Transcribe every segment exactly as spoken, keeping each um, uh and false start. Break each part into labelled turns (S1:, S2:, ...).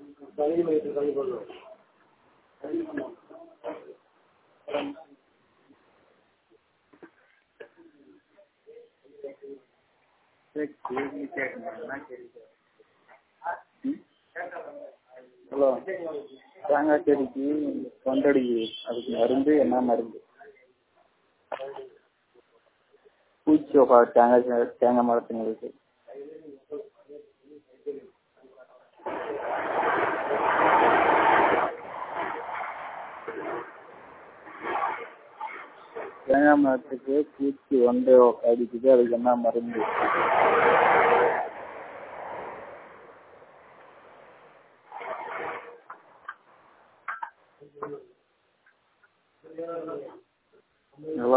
S1: Hello, தேங்காய் செடிக்கு தொண்டடிக்குது, அதுக்கு மருந்து என்ன மருந்து? பூச்சி உட்கார தேங்காய் தேங்காய் மரத்துங்களுக்கு. தேங்காய் மரத்துக்கு பூச்சி வந்து அடிக்குது, அதுக்கு என்ன மருந்து? ஹலோ,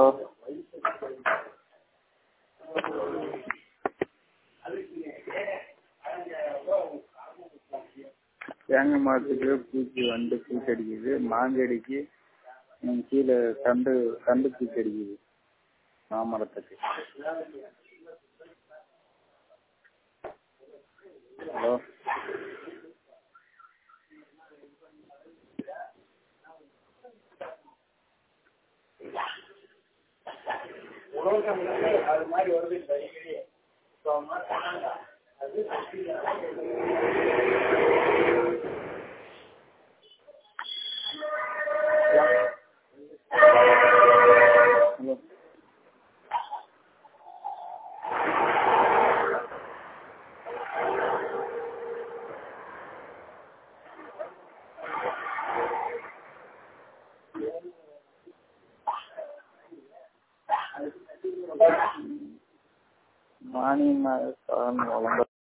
S1: தேங்காய் மரத்துக்கு பூச்சி வந்து பூச்சி அடிக்குது, மாஞ்செடிக்கு கீழே கண்டு கண்டு பூச்சி அடிக்குது, மாமரத்துக்கு. ஹலோ, அது மாதிரி வருது. மானியம்